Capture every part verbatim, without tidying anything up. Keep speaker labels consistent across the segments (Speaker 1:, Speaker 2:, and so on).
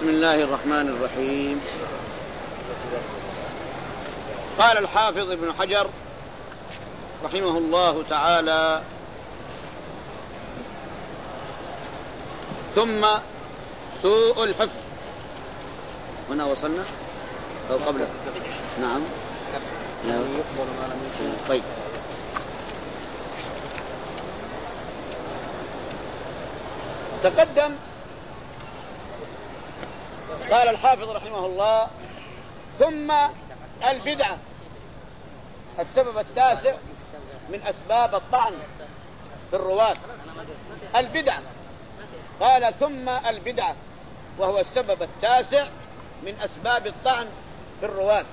Speaker 1: بسم الله الرحمن الرحيم. قال الحافظ ابن حجر رحمه الله تعالى: ثم سوء الحفظ. هنا وصلنا أو قبله؟ نعم. طيب. تقدم قال الحافظ رحمه الله: ثم البدعة السبب التاسع من أسباب الطعن في الرواة. البدعة، قال ثم البدعة، وهو السبب التاسع من أسباب الطعن في الرواة،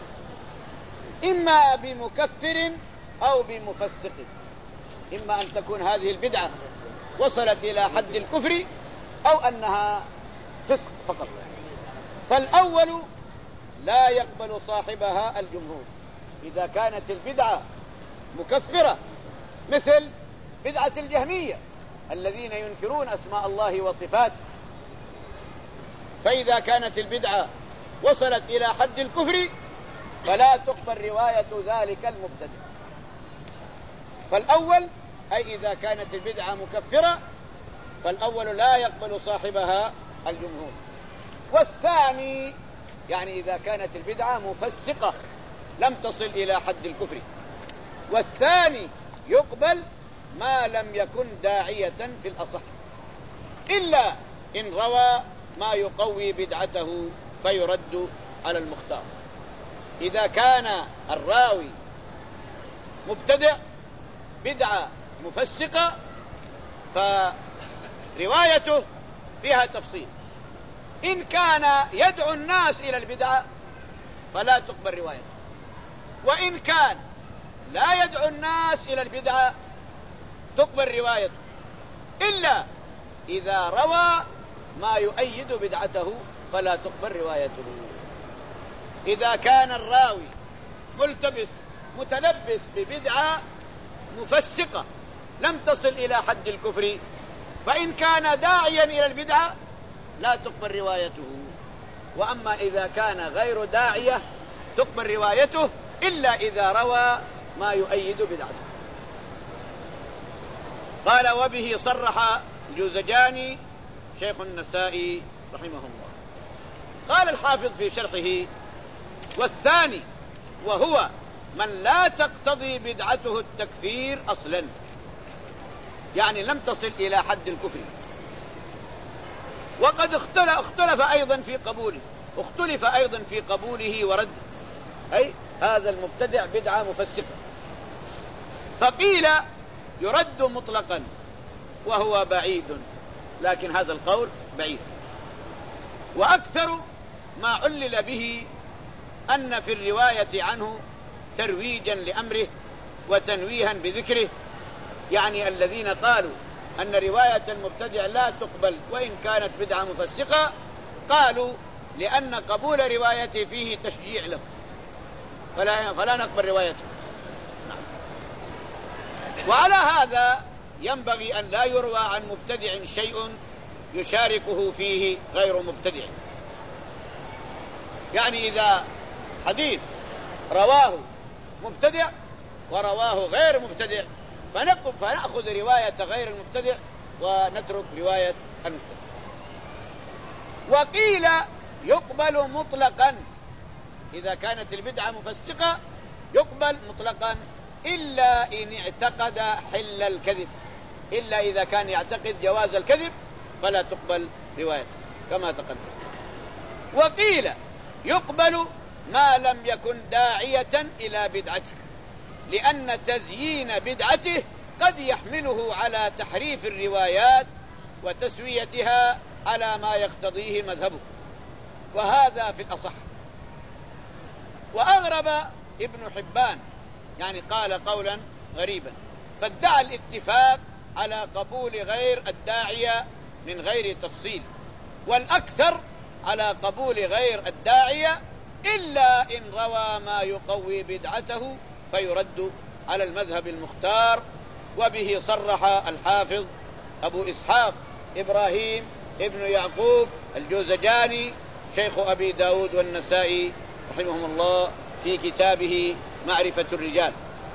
Speaker 1: إما بمكفر أو بمفسق. إما أن تكون هذه البدعة وصلت إلى حد الكفر أو أنها فسق فقط. فالأول لا يقبل صاحبها الجمهور إذا كانت البدعة مكفرة، مثل بدعة الجهمية الذين ينكرون أسماء الله وصفاته. فإذا كانت البدعة وصلت إلى حد الكفر فلا تقبل رواية ذلك المبتدع. فالأول أي إذا كانت البدعة مكفرة فالأول لا يقبل صاحبها الجمهور. والثاني يعني إذا كانت البدعة مفسقة لم تصل إلى حد الكفر. والثاني يقبل ما لم يكن داعية في الأصح، إلا إن روى ما يقوي بدعته فيرد على المختار. إذا كان الراوي مبتدع بدعة مفسقة فروايته فيها تفصيل. إن كان يدعو الناس إلى البدعة فلا تقبل روايته، وإن كان لا يدعو الناس إلى البدعة تقبل روايته، إلا إذا روى ما يؤيد بدعته فلا تقبل روايته. إذا كان الراوي ملتبس متلبس ببدعة مفسقة لم تصل إلى حد الكفر، فإن كان داعيا إلى البدعة لا تقبل روايته. وأما إذا كان غير داعية تقبل روايته، إلا إذا روى ما يؤيد بدعته. قال: وبه صرح الجوزجاني شيخ النسائي رحمه الله. قال الحافظ في شرحه: والثاني وهو من لا تقتضي بدعته التكفير أصلا، يعني لم تصل إلى حد الكفر. وقد اختلف أيضا في قبوله اختلف أيضا في قبوله ورد، أي هذا المبتدع بدعة مفسقة. فقيل يرد مطلقا وهو بعيد، لكن هذا القول بعيد. وأكثر ما علل به أن في الرواية عنه ترويجا لأمره وتنويها بذكره، يعني الذين قالوا أن رواية المبتدع لا تقبل وإن كانت بدعة مفسقة قالوا لأن قبول روايته فيه تشجيع له فلا, فلا نقبل روايته. نعم. وعلى هذا ينبغي أن لا يروى عن مبتدع شيء يشاركه فيه غير مبتدع. يعني إذا حديث رواه مبتدع ورواه غير مبتدع فنأخذ رواية غير المبتدع ونترك رواية المبتدع. وقيل يقبل مطلقا إذا كانت البدعة مفسقة، يقبل مطلقا إلا إن اعتقد حل الكذب، إلا إذا كان يعتقد جواز الكذب فلا تقبل رواية كما تقدم. وقيل يقبل ما لم يكن داعية إلى بدعته، لأن تزيين بدعته قد يحمله على تحريف الروايات وتسويتها على ما يقتضيه مذهبه، وهذا في الأصح. وأغرب ابن حبان، يعني قال قولا غريبا، فادعى الاتفاق على قبول غير الداعية من غير تفصيل، والأكثر على قبول غير الداعية إلا إن روى ما يقوي بدعته فيرد على المذهب المختار. وبه صرح الحافظ أبو إسحاق إبراهيم ابن يعقوب الجوزجاني شيخ أبي داود والنسائي رحمهم الله في كتابه معرفة الرجال،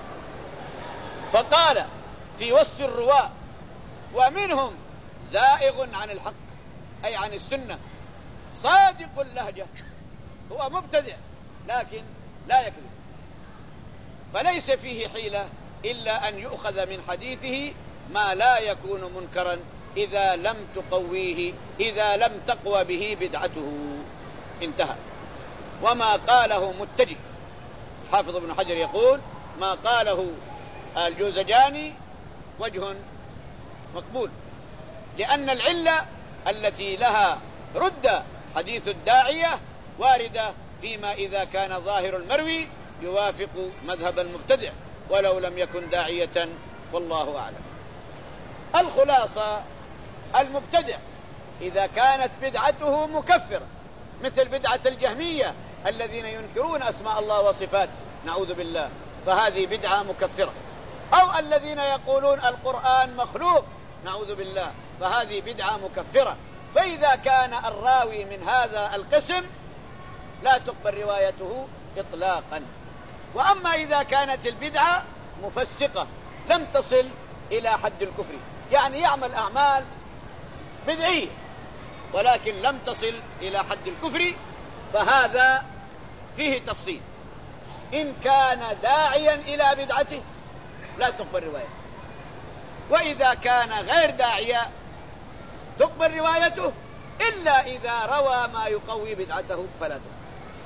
Speaker 1: فقال في وصف الرواة: ومنهم زائغ عن الحق، أي عن السنة، صادق اللهجة، هو مبتدع لكن لا يكذب، فليس فيه حيلة إلا أن يؤخذ من حديثه ما لا يكون منكرا إذا لم تقويه إذا لم تقوى به بدعته. انتهى. وما قاله متجه. حافظ ابن حجر يقول: ما قاله الجوزجاني وجه مقبول، لأن العلة التي لها رد حديث الداعية واردة فيما إذا كان ظاهر المروي يوافق مذهب المبتدع ولو لم يكن داعية، والله أعلم. الخلاصة: المبتدع إذا كانت بدعته مكفرة مثل بدعة الجهمية الذين ينكرون أسماء الله وصفاته نعوذ بالله، فهذه بدعة مكفرة، أو الذين يقولون القرآن مخلوق نعوذ بالله، فهذه بدعة مكفرة. فإذا كان الراوي من هذا القسم لا تقبل روايته إطلاقا. وأما إذا كانت البدعة مفسقة لم تصل إلى حد الكفر، يعني يعمل أعمال بدعية ولكن لم تصل إلى حد الكفر، فهذا فيه تفصيل. إن كان داعيا إلى بدعته لا تقبل روايته، وإذا كان غير داعية تقبل روايته إلا إذا روى ما يقوي بدعته فلا تقبل.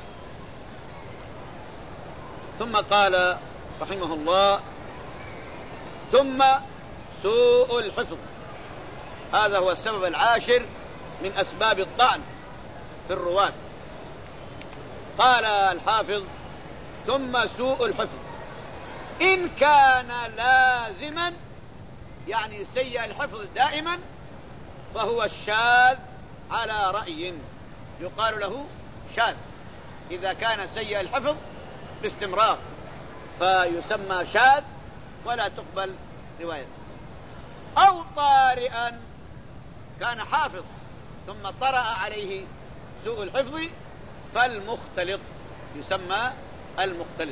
Speaker 1: ثم قال رحمه الله: ثم سوء الحفظ، هذا هو السبب العاشر من أسباب الطعن في الرواة. قال الحافظ: ثم سوء الحفظ إن كان لازما، يعني سيء الحفظ دائما، فهو الشاذ على رأي، يقال له شاذ إذا كان سيء الحفظ باستمرار، فيسمى شاذ ولا تقبل روايته. أو طارئا، كان حافظ ثم طرأ عليه سوء الحفظ، فالمختلط يسمى المختلط.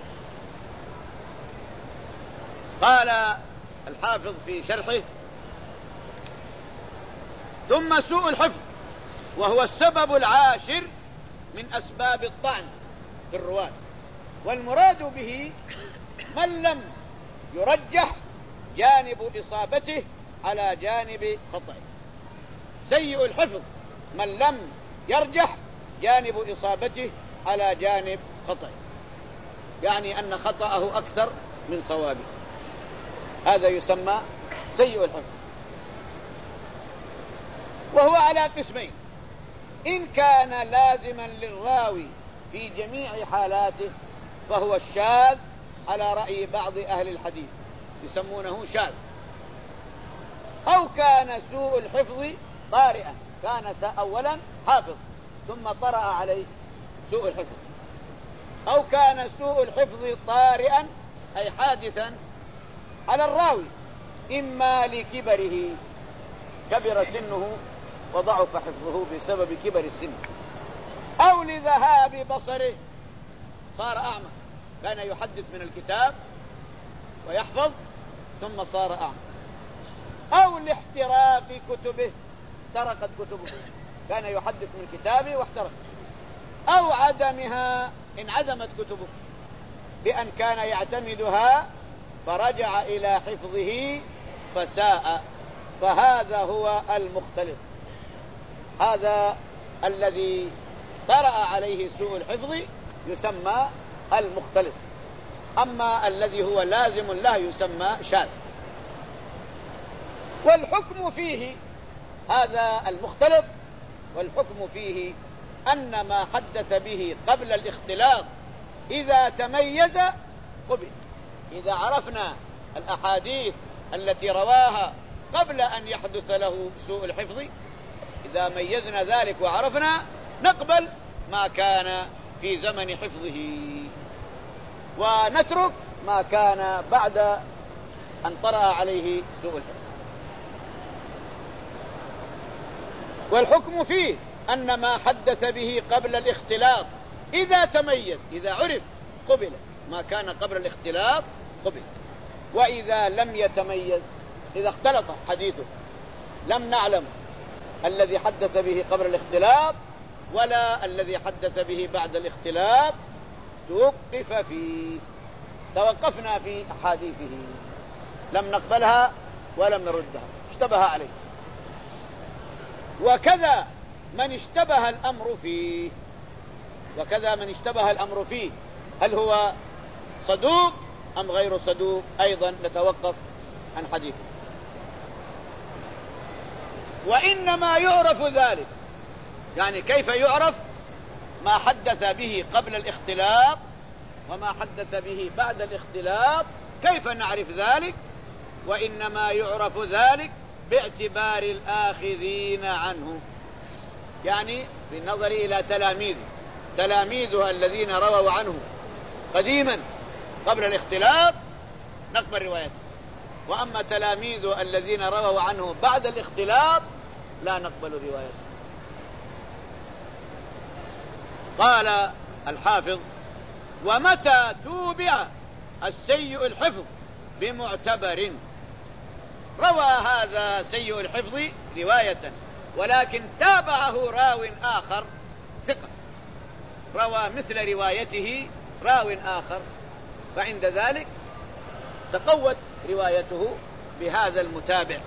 Speaker 1: قال الحافظ في شرحه: ثم سوء الحفظ وهو السبب العاشر من أسباب الطعن في الرواة، والمراد به من لم يرجح جانب إصابته على جانب خطأه. سيء الحفظ من لم يرجح جانب إصابته على جانب خطأه، يعني أن خطأه أكثر من صوابه، هذا يسمى سيء الحفظ. وهو على قسمين: إن كان لازما للراوي في جميع حالاته فهو الشاذ على رأي بعض أهل الحديث يسمونه شاذ، أو كان سوء الحفظ طارئا، كان أولا حافظ ثم طرأ عليه سوء الحفظ، أو كان سوء الحفظ طارئا أي حادثا على الراوي، إما لكبره، كبر سنه وضعف حفظه بسبب كبر السن، أو لذهاب بصره صار أعمى، كان يحدث من الكتاب ويحفظ ثم صار أعمى، أو لاحتراق كتبه، احترقت كتبه، كان يحدث من كتابه واحترق، أو عدمها، انعدمت كتبه بأن كان يعتمدها فرجع إلى حفظه فساء، فهذا هو المختلط، هذا الذي طرأ عليه سوء الحفظ يسمى المختلط، أما الذي هو لازم له يسمى شاذ. والحكم فيه، هذا المختلط، والحكم فيه أن ما حدث به قبل الاختلاط إذا تميز قبل. إذا عرفنا الأحاديث التي رواها قبل أن يحدث له سوء الحفظ، إذا ميزنا ذلك وعرفنا نقبل ما كان في زمن حفظه، ونترك ما كان بعد أن طرأ عليه سوء الحفظ. والحكم فيه أن ما حدث به قبل الاختلاط إذا تميز، إذا عرف قبل، ما كان قبل الاختلاط قبل. وإذا لم يتميز، إذا اختلط حديثه لم نعلم الذي حدث به قبل الاختلاط ولا الذي حدث به بعد الاختلاط، توقف فيه، توقفنا في أحاديثه، لم نقبلها ولم نردها، اشتبه عليه. وكذا من اشتبه الأمر فيه، وكذا من اشتبه الأمر فيه هل هو صدوق أم غير صدوق، أيضا نتوقف عن حديثه. وإنما يعرف ذلك، يعني كيف يعرف ما حدث به قبل الاختلاط وما حدث به بعد الاختلاط، كيف نعرف ذلك؟ وإنما يعرف ذلك باعتبار الآخذين عنه، يعني بالنظر إلى تلاميذه، تلاميذه الذين رووا عنه قديما قبل الاختلاط نقبل روايته، وأما تلاميذه الذين رووا عنه بعد الاختلاط لا نقبل روايته. قال الحافظ: ومتى توبع السيء الحفظ بمعتبر، روى هذا سيء الحفظ رواية ولكن تابعه راو آخر ثقة، روى مثل روايته راو آخر، فعند ذلك تقوت روايته بهذا المتابع.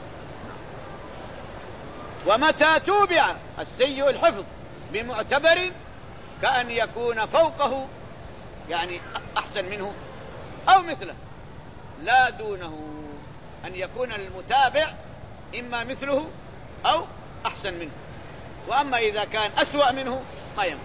Speaker 1: ومتى توبع السيء الحفظ بمعتبر كأن يكون فوقه، يعني أحسن منه أو مثله، لا دونه، أن يكون المتابع إما مثله أو أحسن منه، وأما إذا كان أسوأ منه ما ينفع.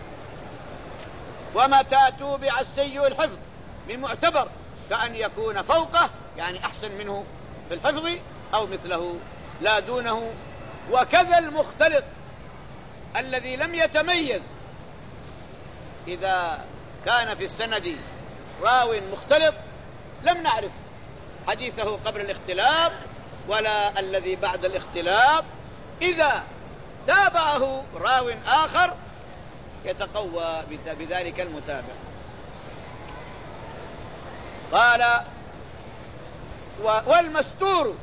Speaker 1: ومتى توبع السيء الحفظ بمعتبر كأن يكون فوقه، يعني أحسن منه في الحفظ أو مثله لا دونه. وكذا المختلط الذي لم يتميز، إذا كان في السند راو مختلط لم نعرف حديثه قبل الاختلاط ولا الذي بعد الاختلاط، إذا تابعه راو آخر يتقوى بذلك المتابع. قال: والمستور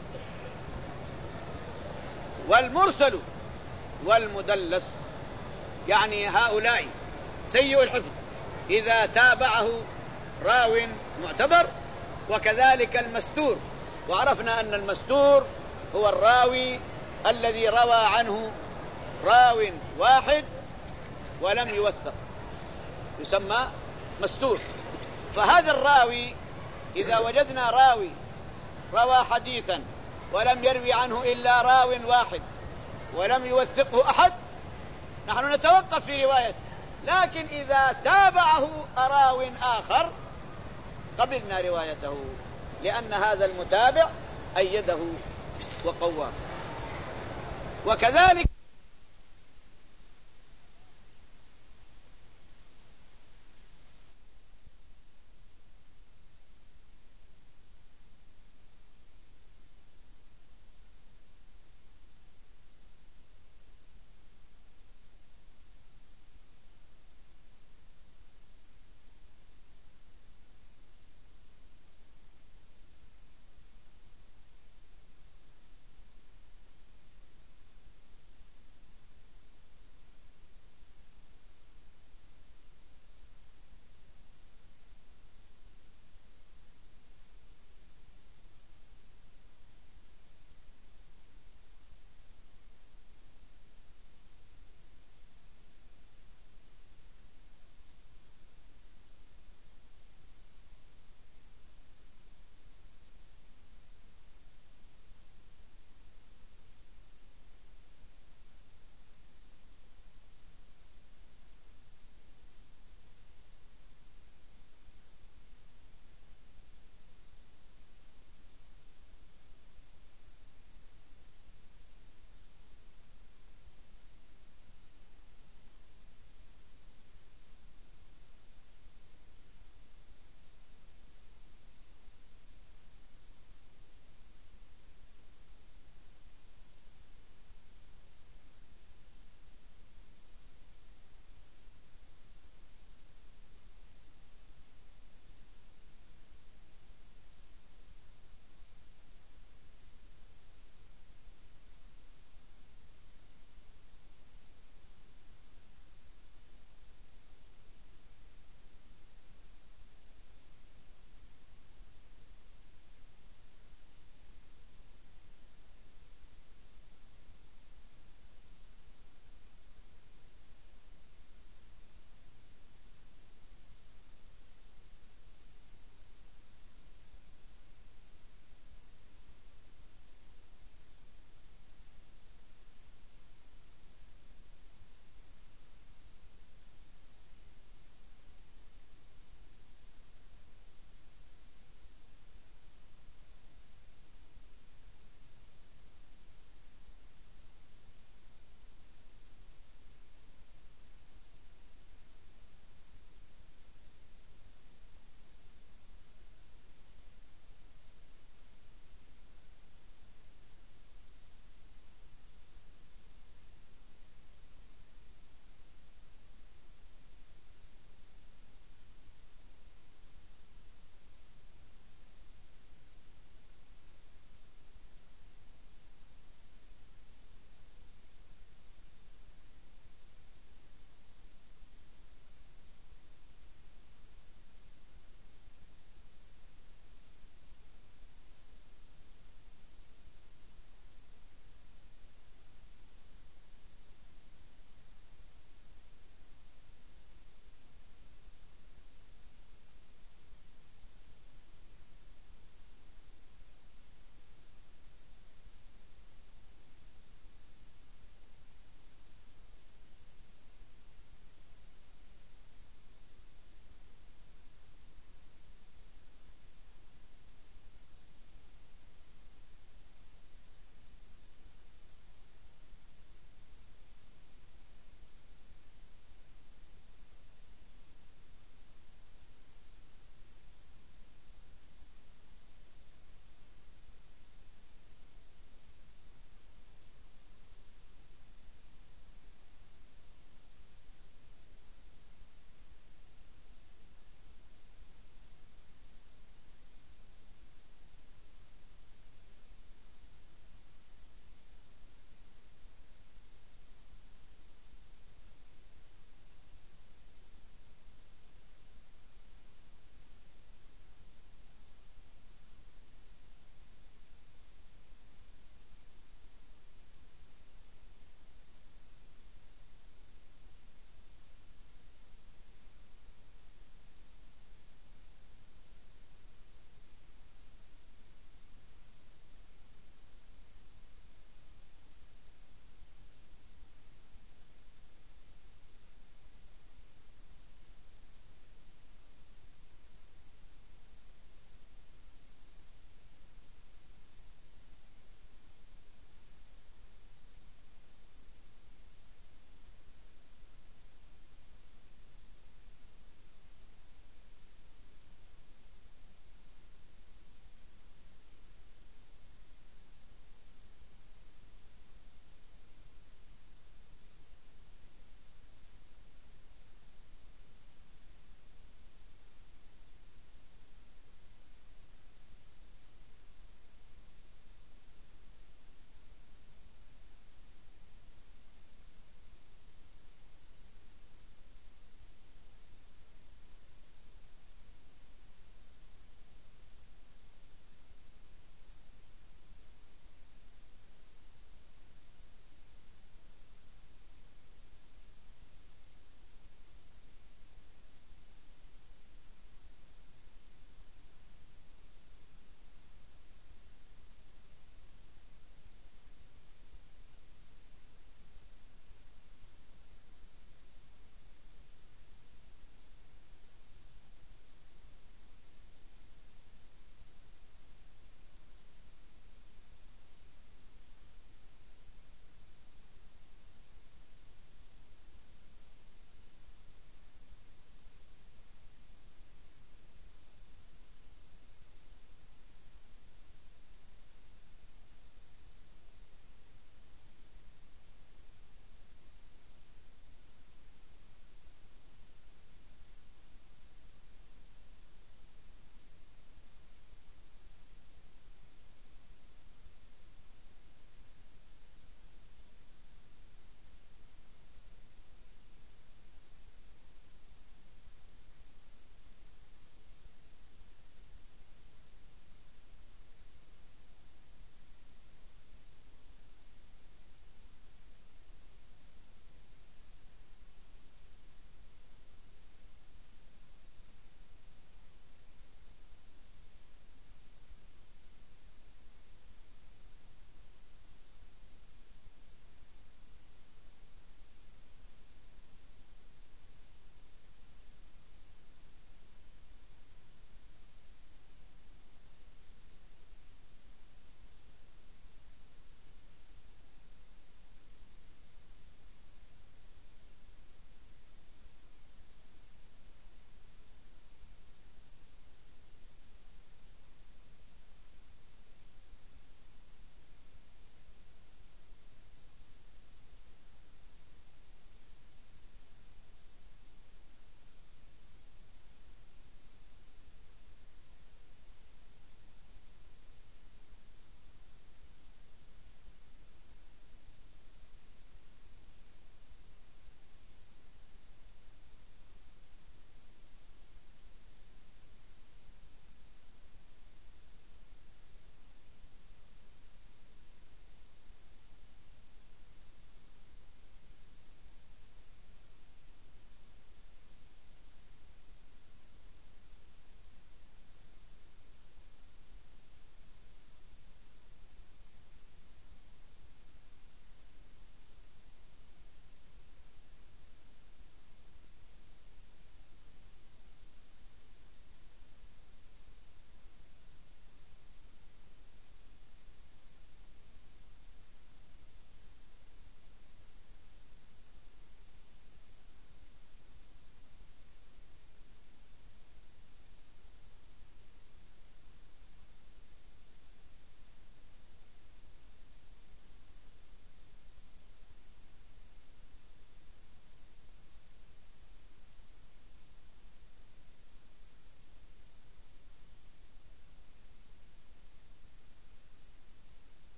Speaker 1: والمرسل والمدلس، يعني هؤلاء سيء الحفظ إذا تابعه راو معتبر، وكذلك المستور. وعرفنا أن المستور هو الراوي الذي روى عنه راو واحد ولم يوثق، يسمى مستور. فهذا الراوي إذا وجدنا راوي روى حديثا ولم يروي عنه إلا راو واحد ولم يوثقه أحد، نحن نتوقف في روايته، لكن إذا تابعه راو آخر قبلنا روايته، لأن هذا المتابع أيده وقواه. وكذلك